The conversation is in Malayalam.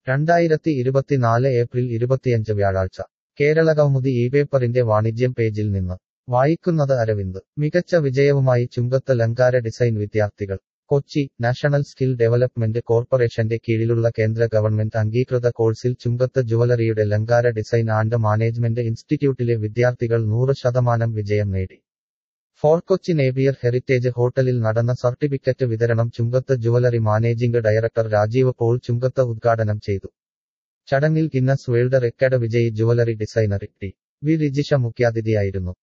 2024 ഏപ്രിൽ 25 വ്യാഴാഴ്ച കേരളകൗമുദി ഇപേപ്പറിന്റെ വാണിജ്യം പേജിൽ നിന്ന് വായിക്കുന്നത് അരവിന്ദ്. മികച്ച വിജയവുമായി ചുങ്കത്ത് ലങ്കാര ഡിസൈൻ വിദ്യാർത്ഥികൾ. കൊച്ചി നാഷണൽ സ്കിൽ ഡെവലപ്മെന്റ് കോർപ്പറേഷന്റെ കീഴിലുള്ള കേന്ദ്ര ഗവൺമെന്റ് അംഗീകൃത കോഴ്സിൽ ചുങ്കത്ത് ജുവലറിയുടെ ലങ്കാര ഡിസൈൻ ആൻഡ് മാനേജ്മെന്റ് ഇൻസ്റ്റിറ്റ്യൂട്ടിലെ വിദ്യാർത്ഥികൾ 100% വിജയം നേടി. ഫോർ കൊച്ചി നേപ്പിയർ ഹെറിറ്റേജ് ഹോട്ടലിൽ നടന്ന സർട്ടിഫിക്കറ്റ് വിതരണം Chungath jewellery managing director Rajeev Paul Chungath ഉദ്ഘാടനം ചെയ്തു. ചടങ്ങിൽ ഗിന്നസ് വേൾഡ് റെക്കോർഡ് വിജയി jewellery designer T. V. Rijisha മുഖ്യാതിഥിയായിരുന്നു.